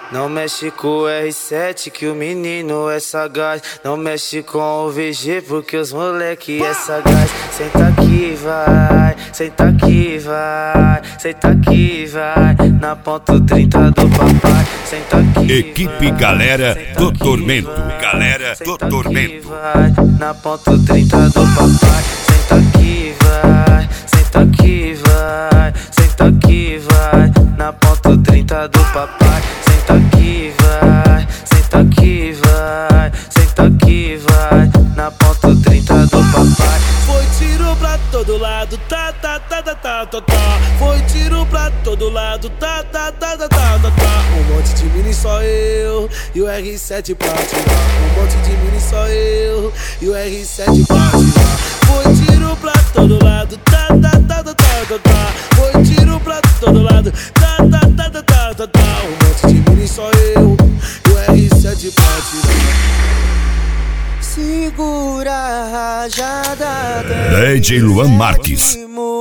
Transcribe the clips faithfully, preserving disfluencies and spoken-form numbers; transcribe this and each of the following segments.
Não mexe com o R sete que o menino é sagaz. Não mexe com o V G porque os moleque é sagaz. Senta aqui, vai, senta aqui, vai, senta aqui, vai, na ponto trinta do papai. Senta aqui, Equipe vai, Galera do aqui, Tormento, vai, Galera do Tormento. Vai, na ponto trinta do papai. Senta aqui, vai, senta aqui, vai, senta aqui, vai, na ponto trinta do papai. Senta aqui, vai, senta aqui, vai, senta aqui, vai, na ponto trinta do papai. Foi tiro pra todo lado, tá, tá, tá, tá, tá, tá, tá. Foi tiro pra todo lado, tá, tá, tá, tá, tá, tá, tá. Um monte de mini só eu e o R sete pra tirar. Um monte de mini só eu e o R sete pra tirar. Foi tiro pra todo lado, tá, tá, tá, tá, tá, tá, tá. Foi tiro pra todo lado, tá, tá, tá, tá, tá, tá, tá. Um monte de mini só eu e o R sete pra tirar. Segura a rajada D J Luan Marques.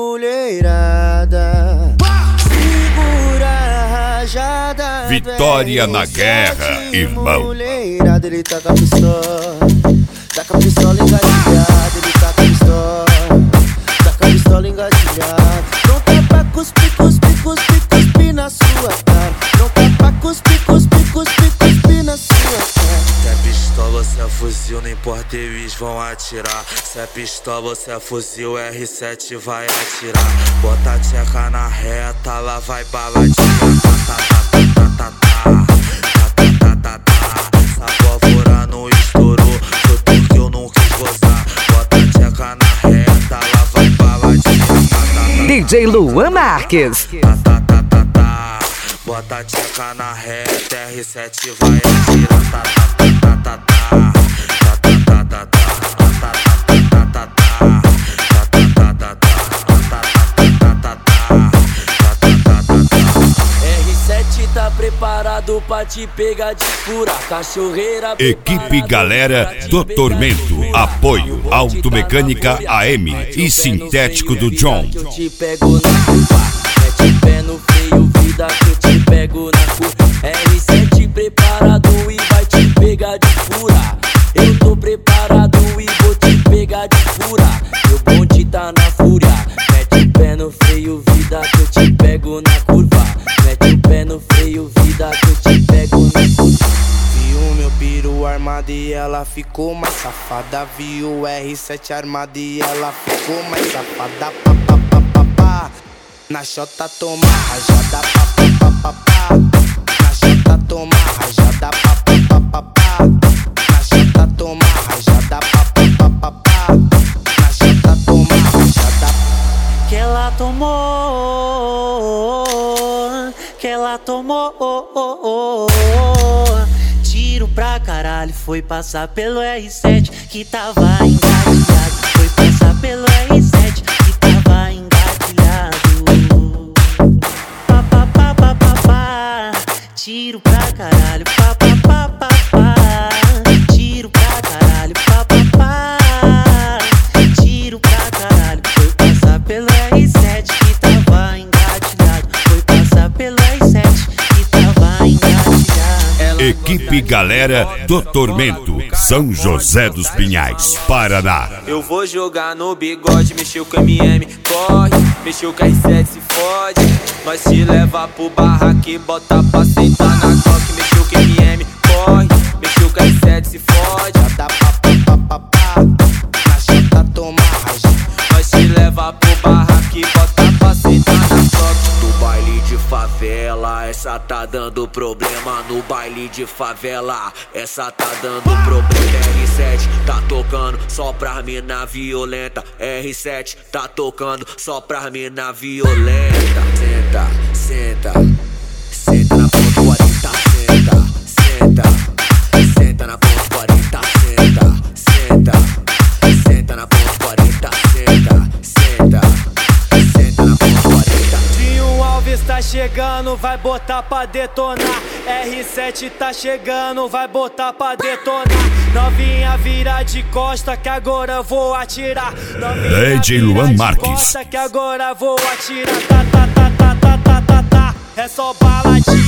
Mulherada. Segura a rajada. Vitória na guerra, irmão. Mulherada, ele tá com a pistola. Tá com a pistola engatilhada. Ele tá com a pistola. Tá com a pistola engatilhada. Não tá pra cuspir, cuspir, cuspir, cuspir na sua cara. Não tá pra cuspir, cuspir, cuspir, cuspir na sua cara. Se é pistola, se é fuzil, não importa, eles vão atirar. Se é pistola, se é fuzil, R sete vai atirar. Bota a tcheca na reta, lá vai baladinha. Tá, tá, tá, tá, tá, tá, tá, tá, tá. Essa pólvora não estourou, foi porque eu não quis gozar. Bota a tcheca na reta, lá vai baladinha. Tá, tá, tá, D J Luan Marques. Tá, tá, tá, tá, tá. Bota a tcheca na reta, R sete vai atirar. Tá, tá, tá, tá, tá. R sete tá preparado pra te pegar de fura. Cachorreira. Equipe Galera do Tormento. Apoio Automecânica A M e Sintético do John. Eu te pego na curva, mete pé no freio, vida que eu te pego na curva. R sete preparado e vai te pegar de fura. Eu tô preparado e vou te pegar de fura. Meu bonde tá na fúria. Mete o pé no freio, vida que eu te pego na curva. Mete o pé no freio, vida que eu te pego na curva. Viu meu piru armado e ela ficou mais safada. Viu o R sete armado e ela ficou mais safada. Pá, pá, pá, pá, pá. Na chota toma rajada. Pá, pá, pá, pá, pá. Na chota toma rajada. Pá, pá, pá, pá, pá. Na chota toma rajada. Pá, pá, pá, pá, pá. Na chota toma rajada. Que ela tomou, que ela tomou. Tiro pra caralho, foi passar pelo R sete que tava engatilhado. Foi passar pelo R sete que tava engatilhado. Pá, pá, pá, pá, pá, pá. Tiro pra caralho, pá, pá, pá, pá, pá. Tiro pra caralho, pá, pá, pá. Tiro pra caralho, foi passar pelo R sete que tava engatilhado. Foi passar pelo R sete que tava engatilhado. Equipe Galera do Tormento. São José dos Pinhais, Paraná. Eu vou jogar no bigode, mexeu com M M, corre. Mexeu com R sete, se fode. Nós te leva pro barraque, bota pra sentar na coque. Mexeu com M M, corre. Mexeu com R sete, se fode. Dá pá, pá, pá, pá, pá. Na chata toma rajada. Nós te leva pro barraque, bota pra sentar na coque. No baile de favela, essa tá dando problema. No baile de favela, essa tá dando problema. R sete tá tocando só pra mina violenta. R sete tá tocando só pra mina violenta. Senta, senta, senta na ponta quarenta. Senta, senta, senta na ponta quarenta. Senta, senta, senta na ponta quarenta. Senta, senta, senta na ponta quarenta. Dinho Alves tá chegando, vai botar pra detonar. R sete tá chegando, vai botar pra detonar. Novinha vira de costa que agora eu vou atirar. D J Luan Marques. Que agora eu vou atirar. Tá, tá, tá, tá, tá, tá, tá, tá. É só baladinha.